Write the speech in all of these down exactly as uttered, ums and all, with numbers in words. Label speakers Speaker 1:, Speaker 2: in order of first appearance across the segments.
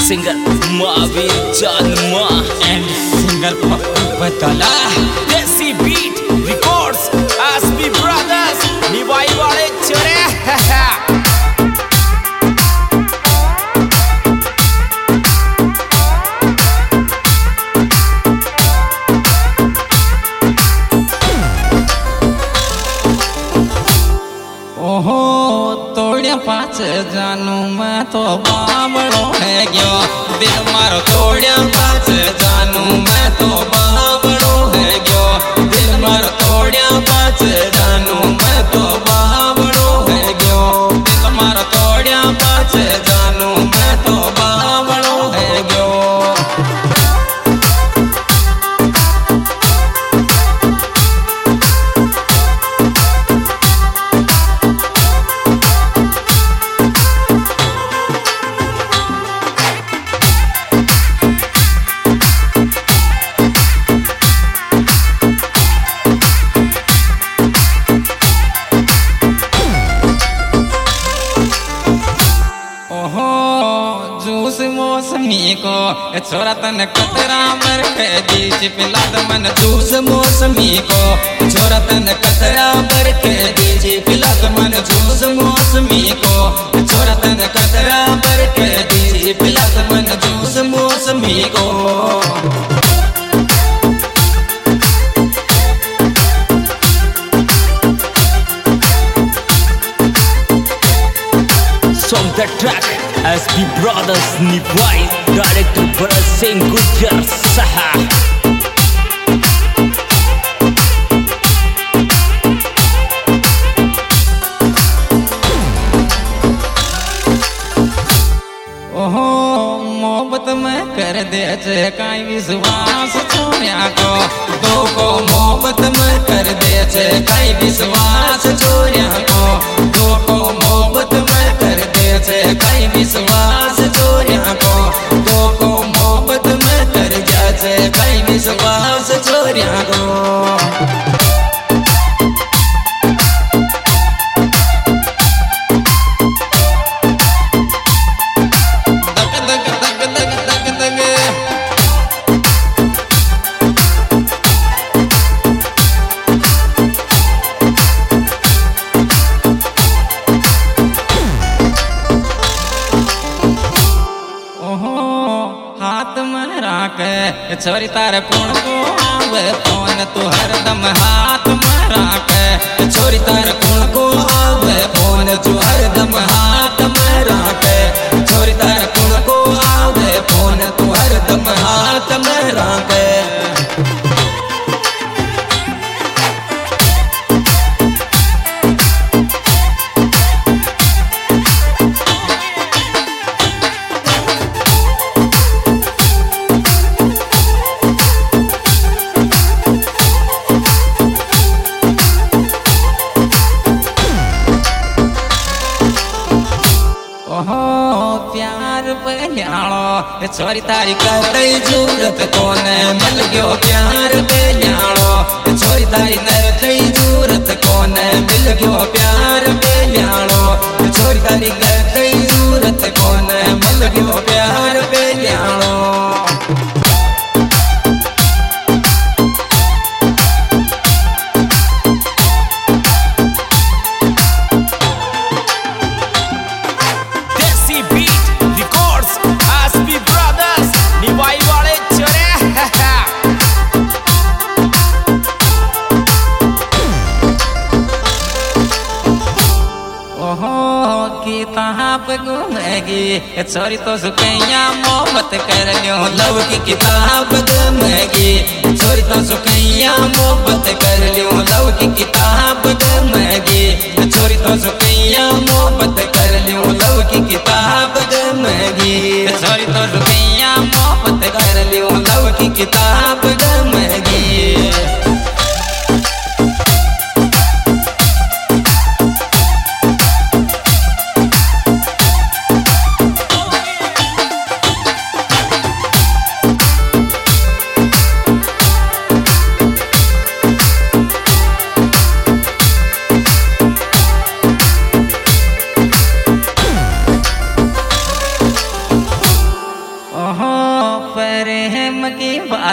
Speaker 1: singer Mahavir Janma
Speaker 2: and singer Pakku Batala.
Speaker 1: Desi Beat Records S B Brothers Nivai Wale Chore
Speaker 2: ओहो तोड़िया पाँच जानू मैं तो बावड़ो है गयो दिल मारो तोड़िया पाँच जानू मैं तो बावड़ो है गयो दिल मारो तोड़िया पाँच जानू मैं तो बावड़ो है गयो दिल मारो तोड़िया पाँच जानू मैं तो बावड़ो है गयो। मौसमी को छोरा तन कतरा मर के दीच पिला द मन जूस मौसमी को छोरा तन कतरा मर के दीच पिला द मन जूस मौसमी को छोरा तन कतरा मर के दीच पिला द मन जूस मौसमी को।
Speaker 1: Song the track S B Brothers Nivai Director Bharat Singh Gujjar Saha
Speaker 2: ओहो मोहब्बत में कर दे चे काई विश्वास छोड़िया को दो को मोहब्बत में कर दे चे काई विश्वास छोड़िया को दो को मोहब्बत में कर दे चे काई विश्वास छोड़िया को दो को मोहब्बत में कर जा चे काई विश्वास छोड़िया को। छोरी तारे कौन को आवे फोन तू हरदम हाथ मारा के छोरी तारे कौन को आवे फोन तू हरदम हाथ मारा के छोरी तारे कौन को आवे फोन तू हरदम हाथ मारा के। प्यार पे छोरी तारी कतई जरूरत कोने मिल गयो प्यार पे न्याणो छोरी तारी कतई जरूरत कोने मिल गयो प्यार पे न्याणो छोरी तारी कतई जरूरत कोने मिल गयो प्यार पे न्याणो। किताब घूमेगी छोरी तो सुकैया मोहब्बत कर लियो लव की किताब घूमेगी छोरी तो सुकैया मोहब्बत कर लियो लव की किताब घूमेगी छोरी तो सुकैया मोहब्बत कर लियो लव की किताब घूमेगी छोरी तो सुकैया मोहब्बत कर लियो लव की किताब घूमेगी।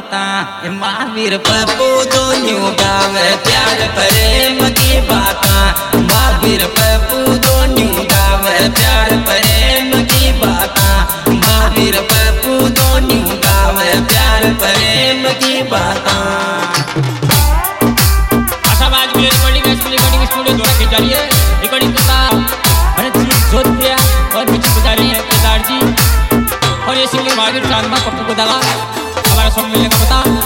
Speaker 2: बातें। महावीर पप्पू दोनों गावे प्यार प्रेम की बातें। महावीर पप्पू दोनों गावे प्यार प्रेम की बातें। महावीर पप्पू दोनों गावे प्यार प्रेम की बातें।
Speaker 1: आशाबाद में रिकॉर्डिंग रिकॉर्डिंग स्टूडियो द्वारा की जा रही है। रिकॉर्डिंग करता भरत जी जोधपुरिया और पीछे बजा रहे हैं केदार जी और ये सिंगर महावीर चांदमा पप्पू को दावा। हमारा सॉन्ग मिलने का पता